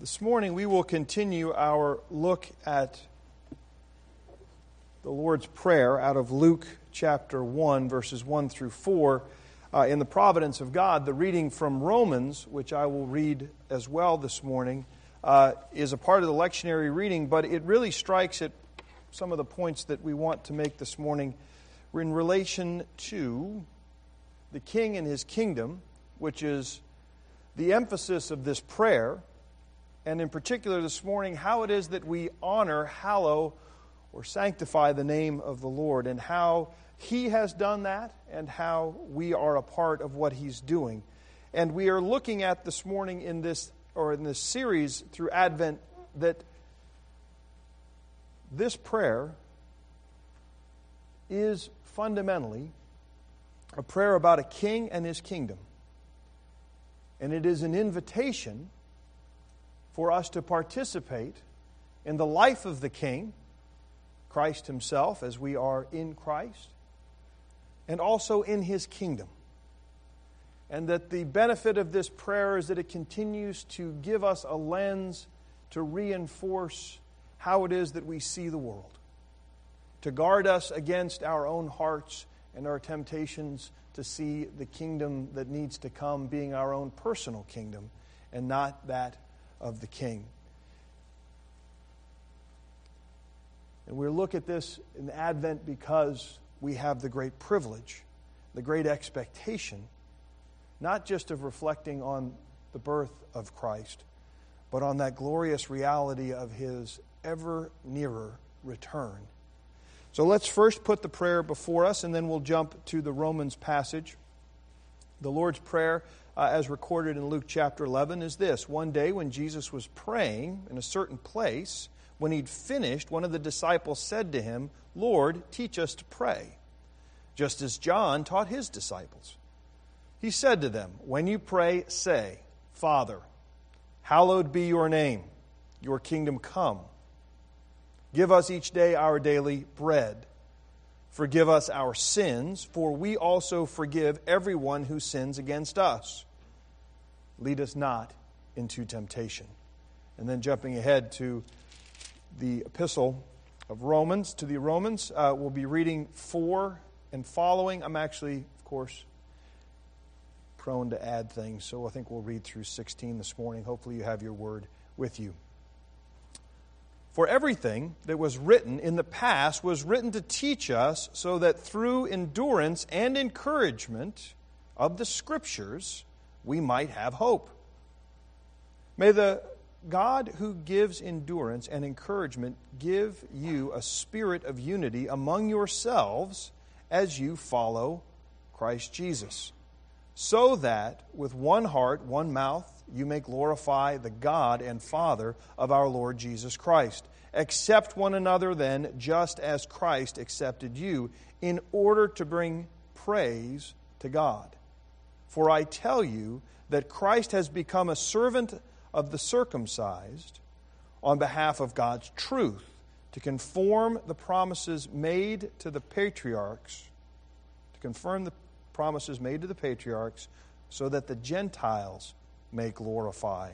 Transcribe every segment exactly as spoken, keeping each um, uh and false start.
This morning we will continue our look at the Lord's Prayer out of Luke chapter one, verses one through four. Uh, in the providence of God, the reading from Romans, which I will read as well this morning, uh, is a part of the lectionary reading, but it really strikes at some of the points that we want to make this morning in relation to the King and His kingdom, which is the emphasis of this prayer, and in particular this morning, how it is that we honor, hallow, or sanctify the name of the Lord, and how He has done that, and how we are a part of what He's doing. And we are looking at this morning in this, or in this series through Advent, that this prayer is fundamentally a prayer about a king and his kingdom. And it is an invitation for us to participate in the life of the King, Christ Himself, as we are in Christ, and also in His kingdom. And that the benefit of this prayer is that it continues to give us a lens to reinforce how it is that we see the world, to guard us against our own hearts and our temptations to see the kingdom that needs to come being our own personal kingdom and not that of the King. And we look at this in Advent because we have the great privilege, the great expectation, not just of reflecting on the birth of Christ, but on that glorious reality of His ever nearer return. So let's first put the prayer before us, and then we'll jump to the Romans passage. The Lord's Prayer, uh, as recorded in Luke chapter eleven, is this. One day when Jesus was praying in a certain place, when he'd finished, one of the disciples said to him, "Lord, teach us to pray, just as John taught his disciples." He said to them, "When you pray, say, 'Father, hallowed be your name, your kingdom come. Give us each day our daily bread. Forgive us our sins, for we also forgive everyone who sins against us. Lead us not into temptation.'" And then jumping ahead to the epistle of Romans, to the Romans, uh, we'll be reading four and following. I'm actually, of course, prone to add things, so I think we'll read through sixteen this morning. Hopefully you have your word with you. "For everything that was written in the past was written to teach us, so that through endurance and encouragement of the Scriptures we might have hope. May the God who gives endurance and encouragement give you a spirit of unity among yourselves as you follow Christ Jesus, so that with one heart, one mouth, you may glorify the God and Father of our Lord Jesus Christ. Accept one another then, just as Christ accepted you, in order to bring praise to God. For I tell you that Christ has become a servant of the circumcised on behalf of God's truth, to conform the promises made to the patriarchs, to confirm the promises made to the patriarchs, so that the Gentiles may glorify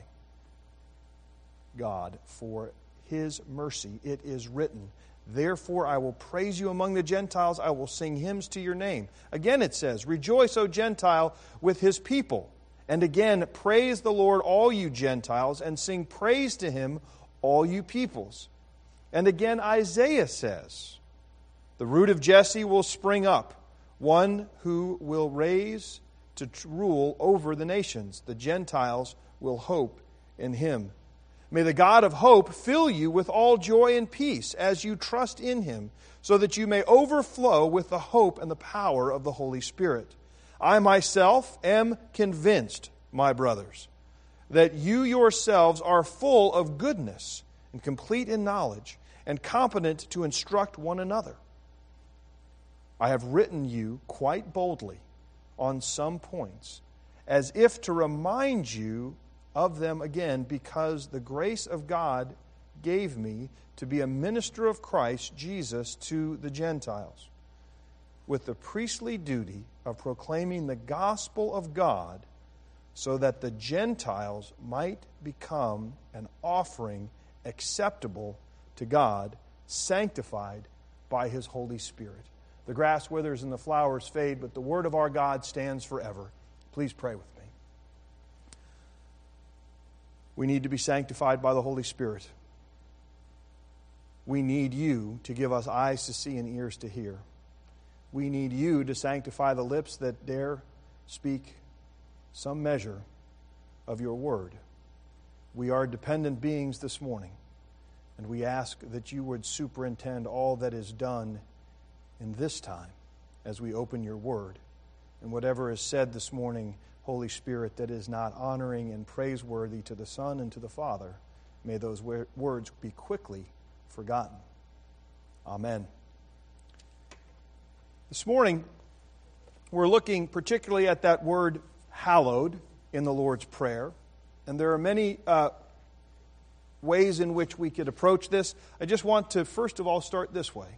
God for His mercy. It is written, 'Therefore I will praise you among the Gentiles, I will sing hymns to your name.' Again it says, 'Rejoice, O Gentile, with His people.' And again, 'Praise the Lord, all you Gentiles, and sing praise to Him, all you peoples.' And again Isaiah says, 'The root of Jesse will spring up, one who will raise to rule over the nations. The Gentiles will hope in Him.' May the God of hope fill you with all joy and peace as you trust in Him, so that you may overflow with the hope and the power of the Holy Spirit. I myself am convinced, my brothers, that you yourselves are full of goodness and complete in knowledge and competent to instruct one another. I have written you quite boldly on some points, as if to remind you of them again, because the grace of God gave me to be a minister of Christ Jesus to the Gentiles, with the priestly duty of proclaiming the gospel of God so that the Gentiles might become an offering acceptable to God, sanctified by His Holy Spirit. The grass withers and the flowers fade, but the word of our God stands forever. Please pray with me. We need to be sanctified by the Holy Spirit. We need you to give us eyes to see and ears to hear. We need you to sanctify the lips that dare speak some measure of your word. We are dependent beings this morning, and we ask that you would superintend all that is done in this time as we open your word. And whatever is said this morning, Holy Spirit, that is not honoring and praiseworthy to the Son and to the Father, may those words be quickly forgotten. Amen. This morning, we're looking particularly at that word hallowed in the Lord's Prayer. And there are many uh, ways in which we could approach this. I just want to, first of all, start this way.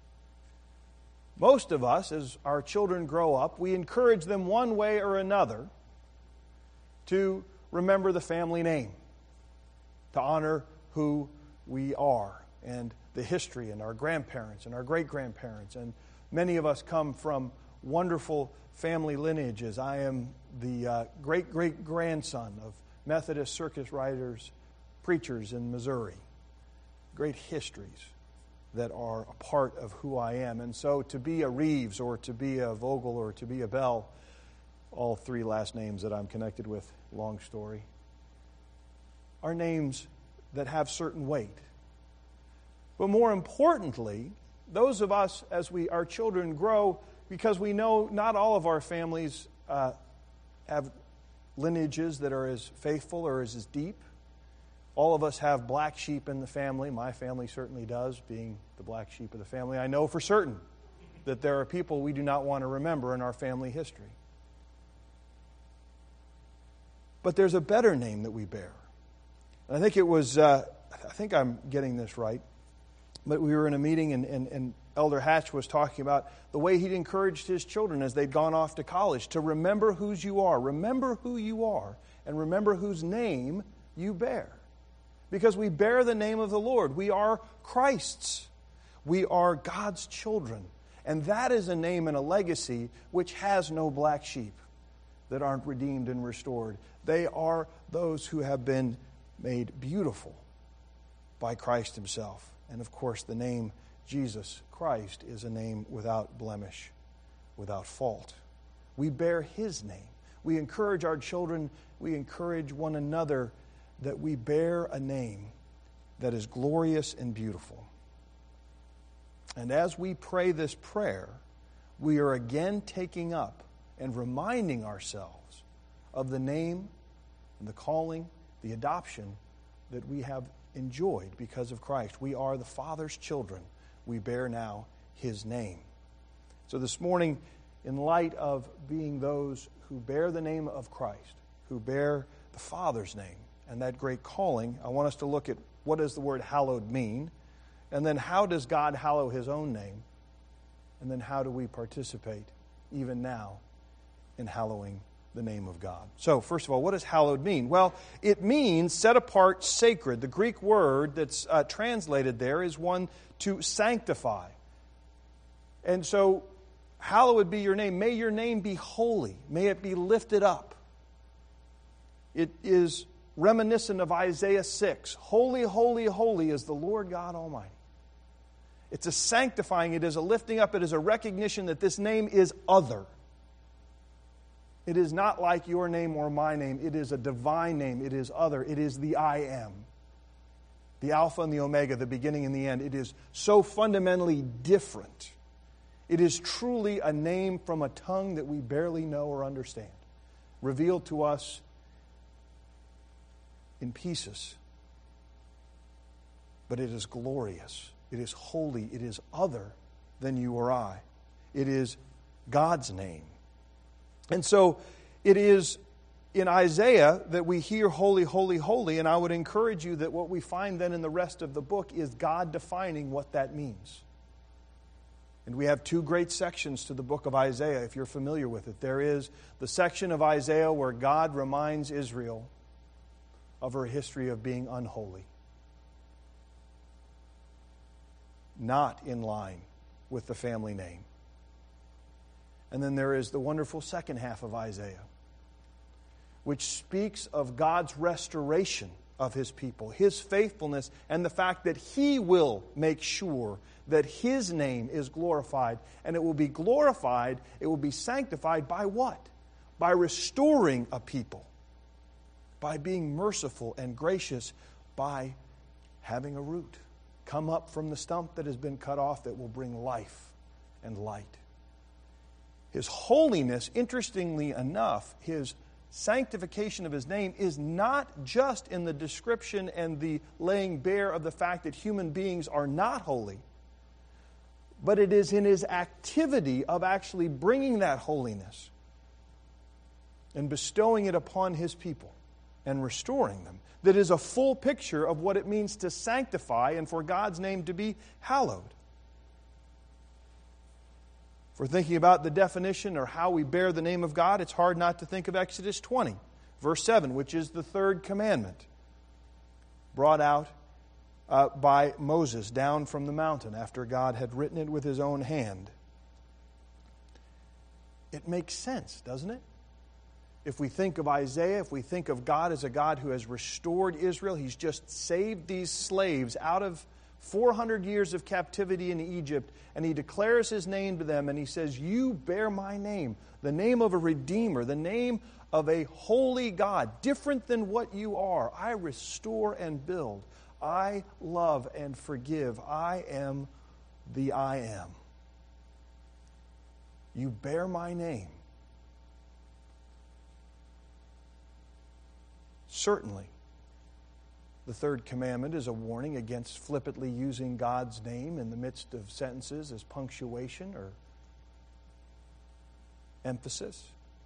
Most of us, as our children grow up, we encourage them one way or another to remember the family name, to honor who we are, and the history, and our grandparents, and our great-grandparents. And many of us come from wonderful family lineages. I am the uh, great-great-grandson of Methodist circus riders, preachers in Missouri. Great histories that are a part of who I am. And so to be a Reeves or to be a Vogel or to be a Bell, all three last names that I'm connected with, long story, are names that have certain weight. But more importantly, those of us, as we our children grow, because we know not all of our families uh, have lineages that are as faithful or as, as deep. All of us have black sheep in the family. My family certainly does, being the black sheep of the family. I know for certain that there are people we do not want to remember in our family history. But there's a better name that we bear. And I think it was, uh, I think I'm getting this right, but we were in a meeting and, and, and Elder Hatch was talking about the way he'd encouraged his children as they'd gone off to college to remember whose you are. Remember who you are and remember whose name you bear. Because we bear the name of the Lord. We are Christ's. We are God's children. And that is a name and a legacy which has no black sheep that aren't redeemed and restored. They are those who have been made beautiful by Christ Himself. And of course, the name Jesus Christ is a name without blemish, without fault. We bear His name. We encourage our children, we encourage one another that we bear a name that is glorious and beautiful. And as we pray this prayer, we are again taking up and reminding ourselves of the name and the calling, the adoption that we have enjoyed because of Christ. We are the Father's children. We bear now His name. So this morning, in light of being those who bear the name of Christ, who bear the Father's name, and that great calling, I want us to look at what does the word hallowed mean, and then how does God hallow His own name, and then how do we participate even now in hallowing the name of God. So, first of all, what does hallowed mean? Well, it means set apart, sacred. The Greek word that's uh, translated there is one to sanctify. And so, hallowed be your name. May your name be holy. May it be lifted up. It is reminiscent of Isaiah six. Holy, holy, holy is the Lord God Almighty. It's a sanctifying, it is a lifting up, it is a recognition that this name is other. It is not like your name or my name. It is a divine name. It is other. It is the I am. The Alpha and the Omega, the beginning and the end. It is so fundamentally different. It is truly a name from a tongue that we barely know or understand, revealed to us in pieces. But it is glorious. It is holy. It is other than you or I. It is God's name. And so it is in Isaiah that we hear holy, holy, holy, and I would encourage you that what we find then in the rest of the book is God defining what that means. And we have two great sections to the book of Isaiah, if you're familiar with it. There is the section of Isaiah where God reminds Israel of her history of being unholy, not in line with the family name. And then there is the wonderful second half of Isaiah, which speaks of God's restoration of His people, His faithfulness, and the fact that He will make sure that His name is glorified. And it will be glorified, it will be sanctified by what? By restoring a people, by being merciful and gracious, by having a root come up from the stump that has been cut off that will bring life and light. His holiness, interestingly enough, His sanctification of His name is not just in the description and the laying bare of the fact that human beings are not holy, but it is in His activity of actually bringing that holiness and bestowing it upon His people and restoring them. That is a full picture of what it means to sanctify and for God's name to be hallowed. If we're thinking about the definition or how we bear the name of God, it's hard not to think of Exodus twenty, verse seven, which is the third commandment brought out uh, by Moses down from the mountain after God had written it with His own hand. It makes sense, doesn't it? If we think of Isaiah, if we think of God as a God who has restored Israel, He's just saved these slaves out of four hundred years of captivity in Egypt, and He declares His name to them, and He says, you bear my name, the name of a Redeemer, the name of a holy God, different than what you are. I restore and build. I love and forgive. I am the I am. You bear my name. Certainly, the third commandment is a warning against flippantly using God's name in the midst of sentences as punctuation or emphasis.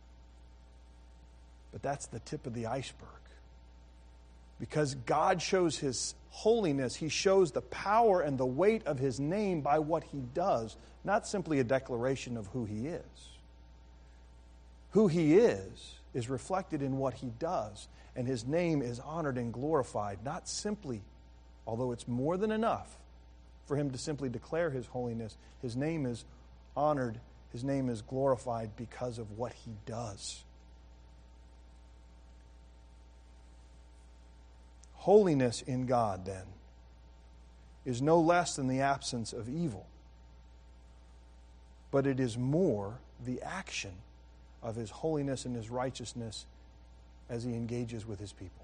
But that's the tip of the iceberg. Because God shows His holiness, He shows the power and the weight of His name by what He does, not simply a declaration of who He is. Who He is is reflected in what He does. And His name is honored and glorified, not simply, although it's more than enough for Him to simply declare His holiness. His name is honored, His name is glorified because of what He does. Holiness in God, then, is no less than the absence of evil, but it is more the action of His holiness and His righteousness as He engages with His people.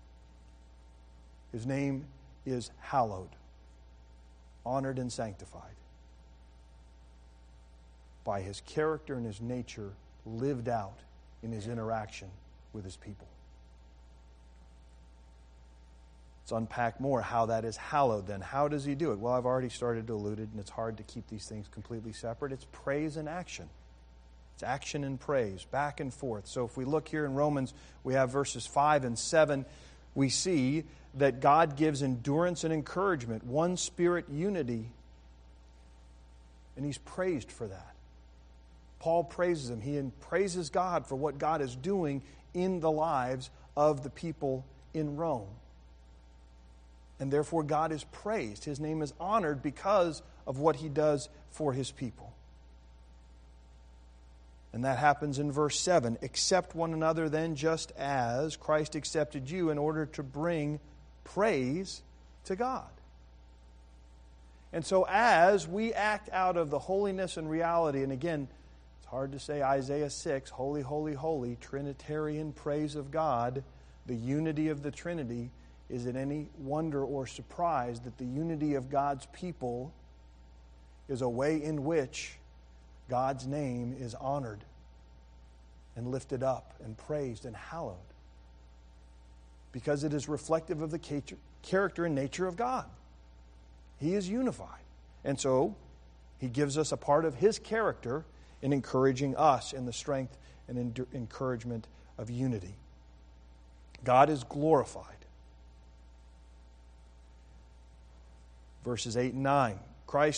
His name is hallowed, honored and sanctified by His character and His nature lived out in His interaction with His people. Let's unpack more how that is hallowed then. How does He do it? Well, I've already started to allude it, and it's hard to keep these things completely separate. It's praise and action. It's action and praise, back and forth. So if we look here in Romans, we have verses five and seven. We see that God gives endurance and encouragement, one spirit unity, and He's praised for that. Paul praises Him. He praises God for what God is doing in the lives of the people in Rome. And therefore God is praised. His name is honored because of what He does for His people. And that happens in verse seven. Accept one another then just as Christ accepted you in order to bring praise to God. And so as we act out of the holiness and reality, and again, it's hard to say Isaiah six, holy, holy, holy, Trinitarian praise of God, the unity of the Trinity, is it any wonder or surprise that the unity of God's people is a way in which God's name is honored and lifted up and praised and hallowed? Because it is reflective of the character and nature of God. He is unified. And so He gives us a part of His character in encouraging us in the strength and encouragement of unity. God is glorified. Verses eight and nine. Christ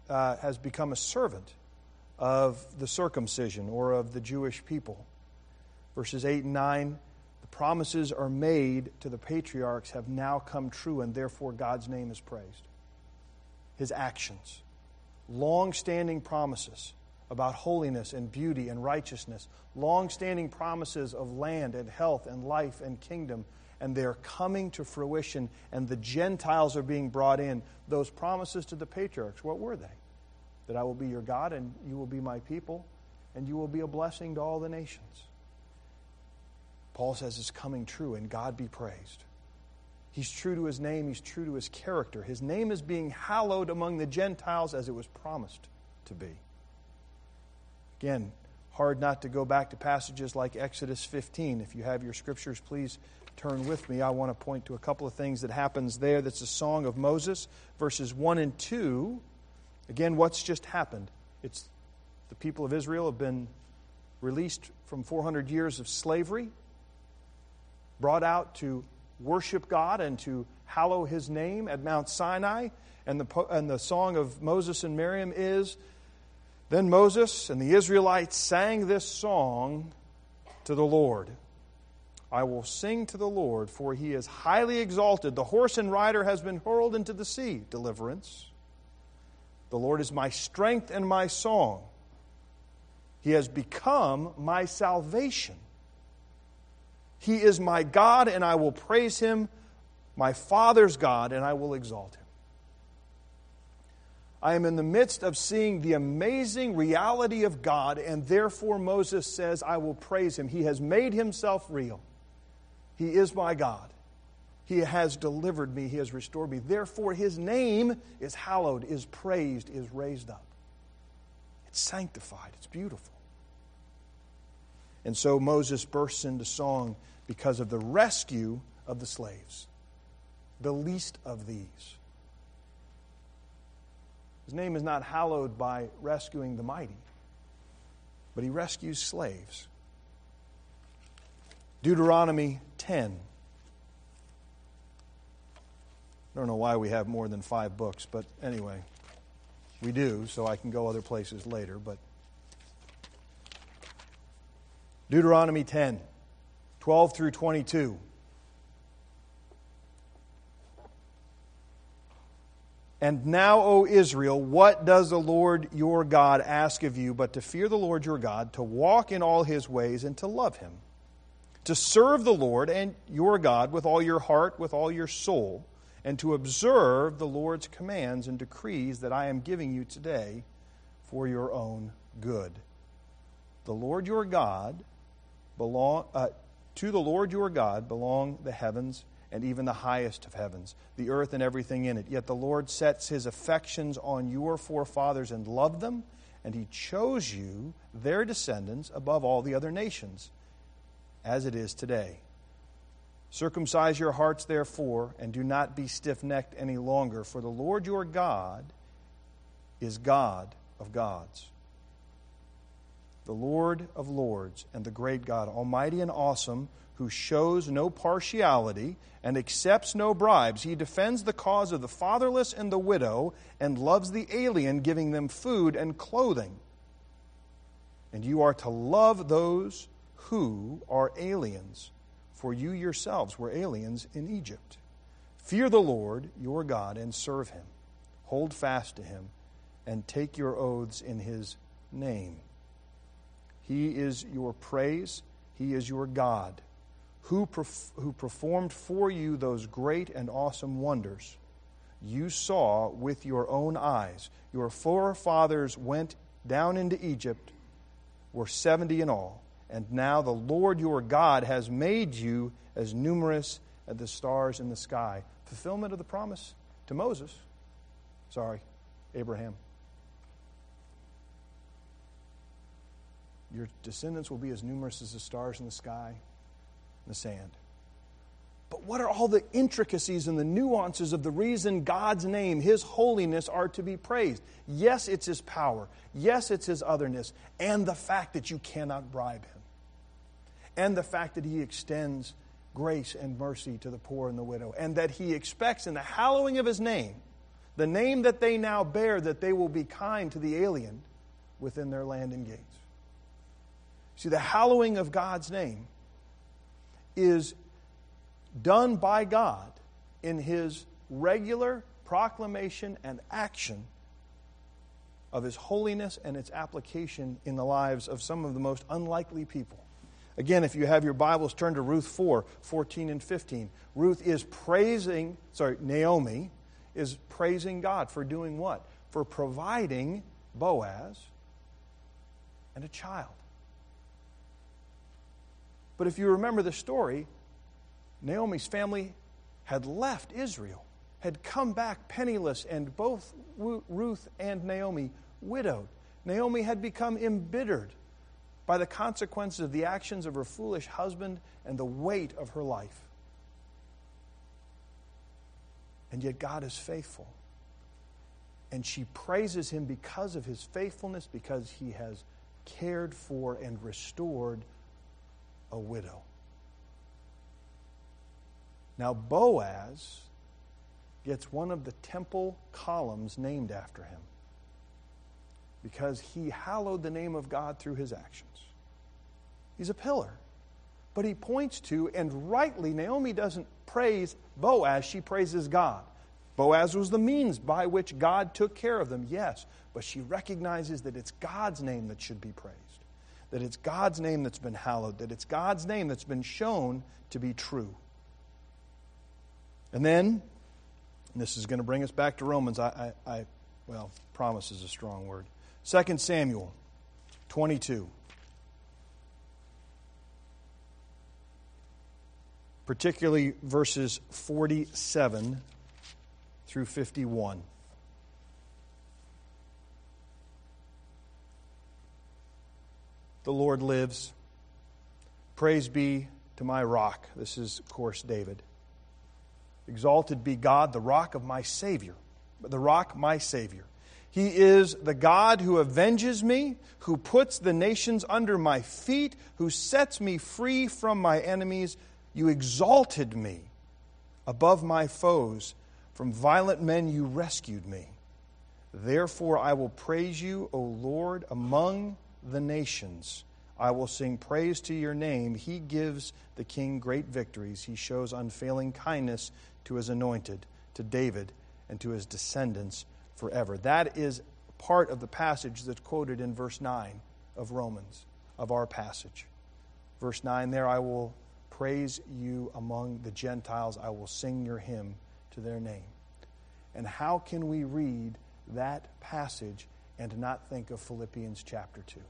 uh, has become a servant of the circumcision or of the Jewish people. Verses eight and nine, the promises are made to the patriarchs have now come true, and therefore God's name is praised. His actions, long-standing promises about holiness and beauty and righteousness, long-standing promises of land and health and life and kingdom, and they're coming to fruition, and the Gentiles are being brought in. Those promises to the patriarchs, what were they? That I will be your God, and you will be my people, and you will be a blessing to all the nations. Paul says it's coming true, and God be praised. He's true to his name. He's true to his character. His name is being hallowed among the Gentiles as it was promised to be. Again, hard not to go back to passages like Exodus fifteen. If you have your scriptures, please turn with me. I want to point to a couple of things that happens there. That's a song of Moses, verses one and two. Again, what's just happened? It's the people of Israel have been released from four hundred years of slavery, brought out to worship God and to hallow His name at Mount Sinai. And the, and the song of Moses and Miriam is, then Moses and the Israelites sang this song to the Lord. I will sing to the Lord, for He is highly exalted. The horse and rider has been hurled into the sea. Deliverance. The Lord is my strength and my song. He has become my salvation. He is my God, and I will praise Him, my Father's God, and I will exalt Him. I am in the midst of seeing the amazing reality of God, and therefore Moses says, I will praise Him. He has made Himself real. He is my God. He has delivered me. He has restored me. Therefore, His name is hallowed, is praised, is raised up. It's sanctified. It's beautiful. And so Moses bursts into song because of the rescue of the slaves, the least of these. His name is not hallowed by rescuing the mighty, but He rescues slaves. Deuteronomy ten. I don't know why we have more than five books, but anyway, we do, so I can go other places later. But Deuteronomy ten, twelve through twenty-two. And now, O Israel, what does the Lord your God ask of you but to fear the Lord your God, to walk in all His ways, and to love Him, to serve the Lord and your God with all your heart, with all your soul, and to observe the Lord's commands and decrees that I am giving you today for your own good. The Lord your God belong uh, to the Lord your God belong the heavens and even the highest of heavens, the earth and everything in it. Yet the Lord sets His affections on your forefathers and loved them, and He chose you, their descendants, above all the other nations, as it is today. Circumcise your hearts, therefore, and do not be stiff-necked any longer, for the Lord your God is God of gods, the Lord of lords, and the great God, almighty and awesome, who shows no partiality and accepts no bribes. He defends the cause of the fatherless and the widow, and loves the alien, giving them food and clothing. And you are to love those who are aliens, for you yourselves were aliens in Egypt. Fear the Lord your God and serve Him. Hold fast to Him and take your oaths in His name. He is your praise. He is your God, who, perf- who performed for you those great and awesome wonders you saw with your own eyes. Your forefathers went down into Egypt, were seventy in all. And now the Lord your God has made you as numerous as the stars in the sky. Fulfillment of the promise to Moses. Sorry, Abraham. Your descendants will be as numerous as the stars in the sky and the sand. But what are all the intricacies and the nuances of the reason God's name, His holiness, are to be praised? Yes, it's His power. Yes, it's His otherness. And the fact that you cannot bribe Him. And the fact that He extends grace and mercy to the poor and the widow. And that He expects in the hallowing of His name The name that they now bear, that they will be kind to the alien within their land and gates. See, the hallowing of God's name is done by God in His regular proclamation and action of His holiness and its application in the lives of some of the most unlikely people. Again, if you have your Bibles, turn to Ruth four, fourteen and fifteen. Ruth is praising, sorry, Naomi is praising God for doing what? For providing Boaz and a child. But if you remember the story, Naomi's family had left Israel, had come back penniless, and both Ruth and Naomi widowed. Naomi had become embittered by the consequences of the actions of her foolish husband and the weight of her life. And yet God is faithful. And she praises Him because of His faithfulness, because He has cared for and restored a widow. Now Boaz gets one of the temple columns named after him because he hallowed the name of God through his actions. He's a pillar. But he points to, and rightly, Naomi doesn't praise Boaz, she praises God. Boaz was the means by which God took care of them, yes, but she recognizes that it's God's name that should be praised, that it's God's name that's been hallowed, that it's God's name that's been shown to be true. And then, and this is going to bring us back to Romans, I, I, I well, promise is a strong word. Second Samuel twenty-two. Particularly verses forty-seven through fifty-one. The Lord lives. Praise be to my rock. This is, of course, David. Exalted be God, the rock of my Savior. The rock, my Savior. He is the God who avenges me, who puts the nations under my feet, who sets me free from my enemies. You exalted me above my foes. From violent men you rescued me. Therefore I will praise you, O Lord, among the nations. I will sing praise to your name. He gives the king great victories. He shows unfailing kindness to his anointed, to David, and to his descendants forever. That is part of the passage that's quoted in verse nine of Romans, of our passage. Verse nine there, I will praise you among the Gentiles. I will sing your hymn to their name. And how can we read that passage and not think of Philippians chapter two?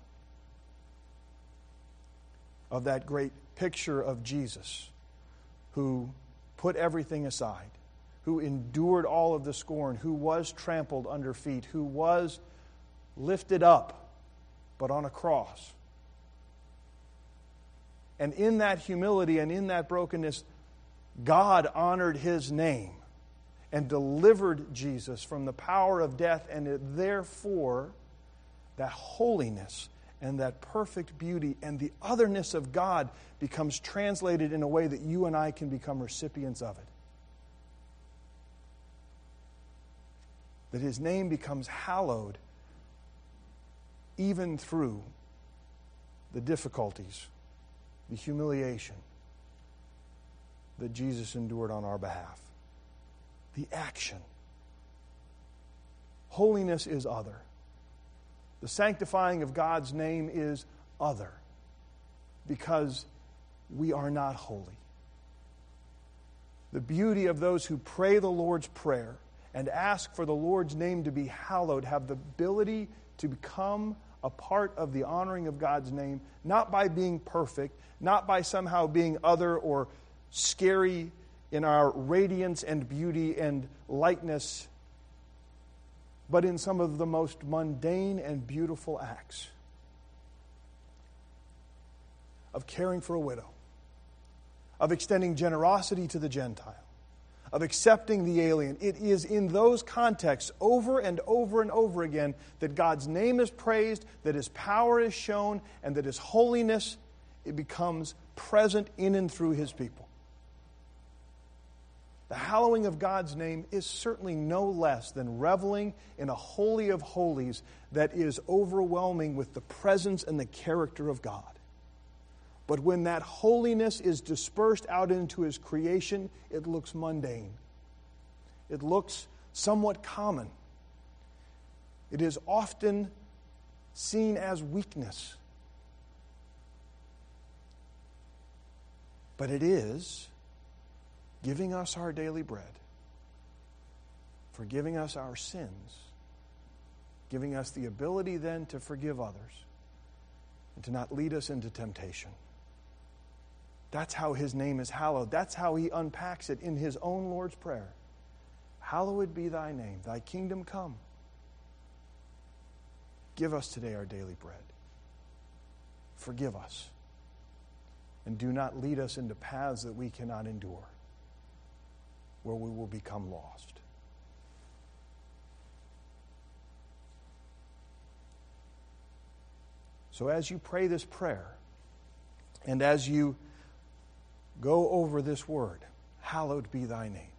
Of that great picture of Jesus who put everything aside, who endured all of the scorn, who was trampled under feet, who was lifted up, but on a cross. And in that humility and in that brokenness, God honored His name and delivered Jesus from the power of death, and it, therefore, that holiness and that perfect beauty and the otherness of God becomes translated in a way that you and I can become recipients of it. That His name becomes hallowed even through the difficulties, the humiliation that Jesus endured on our behalf. The action. Holiness is other. The sanctifying of God's name is other, because we are not holy. The beauty of those who pray the Lord's Prayer and ask for the Lord's name to be hallowed have the ability to become a part of the honoring of God's name, not by being perfect, not by somehow being other or scary in our radiance and beauty and lightness, but in some of the most mundane and beautiful acts of caring for a widow, of extending generosity to the Gentile, of accepting the alien. It is in those contexts over and over and over again that God's name is praised, that His power is shown, and that His holiness, it becomes present in and through His people. The hallowing of God's name is certainly no less than reveling in a holy of holies that is overwhelming with the presence and the character of God. But when that holiness is dispersed out into His creation, it looks mundane. It looks somewhat common. It is often seen as weakness. But it is giving us our daily bread, forgiving us our sins, giving us the ability then to forgive others and to not lead us into temptation. That's how His name is hallowed. That's how He unpacks it in His own Lord's Prayer. Hallowed be Thy name, Thy kingdom come. Give us today our daily bread. Forgive us. And do not lead us into paths that we cannot endure, where we will become lost. So as you pray this prayer, and as you go over this word, hallowed be Thy name,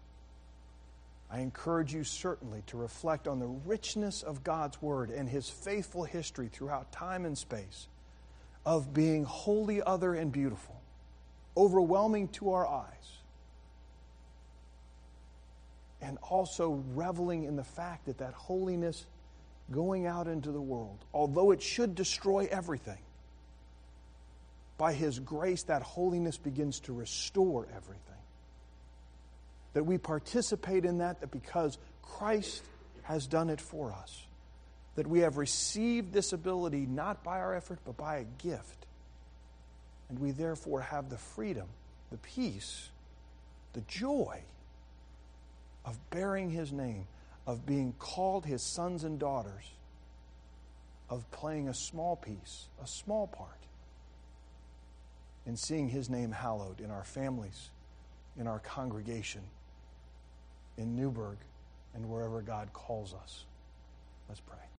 I encourage you certainly to reflect on the richness of God's word and His faithful history throughout time and space of being wholly other and beautiful, overwhelming to our eyes, and also reveling in the fact that that holiness going out into the world, although it should destroy everything, by His grace that holiness begins to restore everything. That we participate in that, that because Christ has done it for us, that we have received this ability not by our effort but by a gift. And we therefore have the freedom, the peace, the joy of bearing His name, of being called His sons and daughters, of playing a small piece, a small part, in seeing His name hallowed in our families, in our congregation, in Newburgh, and wherever God calls us. Let's pray.